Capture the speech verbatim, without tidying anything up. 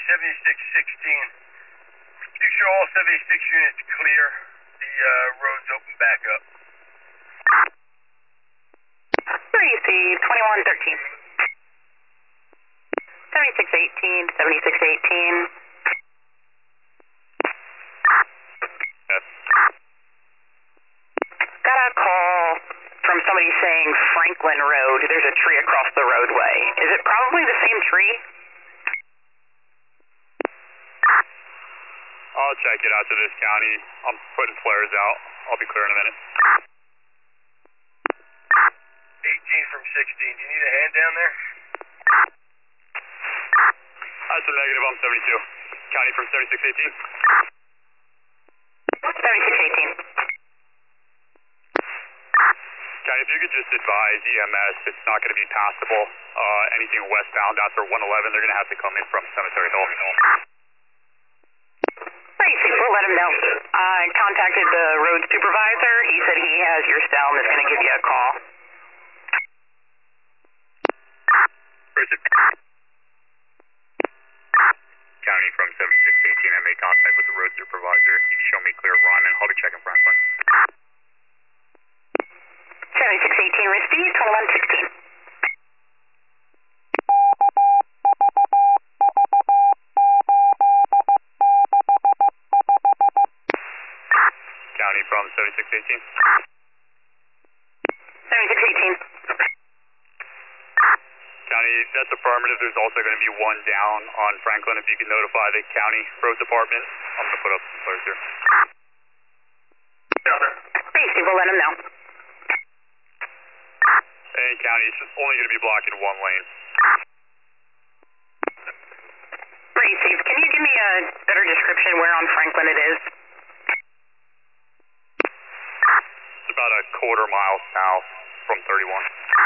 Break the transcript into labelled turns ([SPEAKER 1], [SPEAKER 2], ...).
[SPEAKER 1] seventy-six sixteen. You show all seventy-six units clear. The uh, road's open back up.
[SPEAKER 2] Receive twenty-one thirteen. seventy-six eighteen, seventy-six eighteen.
[SPEAKER 3] Yes.
[SPEAKER 2] Got a call from somebody saying Franklin Road. There's a tree across the roadway. Is it probably the same tree?
[SPEAKER 3] I'll check it out to this county. I'm putting flares out. I'll be clear in a minute.
[SPEAKER 1] eighteen from sixteen. Do you need a hand down there?
[SPEAKER 3] That's a negative. I'm seventy-two. County from seventy-six eighteen.
[SPEAKER 2] seventy-six eighteen.
[SPEAKER 3] County, if you could just advise E M S, it's not going to be passable. Uh, anything westbound after one eleven, they're going to have to come in from Cemetery Hill.
[SPEAKER 2] Receive, we'll let him know. I contacted the road supervisor. He said he has your cell and is going to give you a call.
[SPEAKER 3] Richard. County from seventy-six eighteen, I made contact with the road supervisor. He showed me clear run, and I'll be checking Franklin.
[SPEAKER 2] seventy-six eighteen, receive, twenty-one sixteen.
[SPEAKER 3] County from seventy-six eighteen.
[SPEAKER 2] seventy-six eighteen.
[SPEAKER 3] County, that's affirmative. There's also going to be one down on Franklin. If you can notify the county road department, I'm going to put up some flares here.
[SPEAKER 2] Receive, we'll let him know.
[SPEAKER 3] And county, it's only going to be blocking one lane.
[SPEAKER 2] Receive, can you give me a better description where on Franklin it is?
[SPEAKER 3] It's about a quarter mile south from thirty-one.